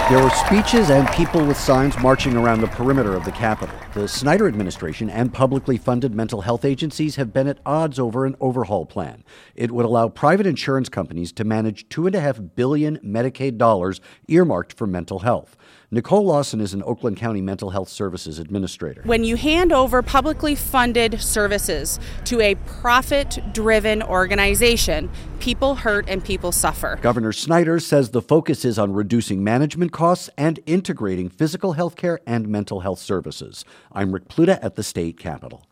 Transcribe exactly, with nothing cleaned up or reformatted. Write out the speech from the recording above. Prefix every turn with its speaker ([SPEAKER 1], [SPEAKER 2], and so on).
[SPEAKER 1] There were speeches and people with signs marching around the perimeter of the Capitol. The Snyder administration and publicly funded mental health agencies have been at odds over an overhaul plan. It would allow private insurance companies to manage two point five billion dollars Medicaid dollars earmarked for mental health. Nicole Lawson is an Oakland County Mental Health Services Administrator.
[SPEAKER 2] When you hand over publicly funded services to a profit-driven organization, people hurt and people suffer.
[SPEAKER 1] Governor Snyder says the focus is on reducing management costs and integrating physical health care and mental health services. I'm Rick Pluta at the state capitol.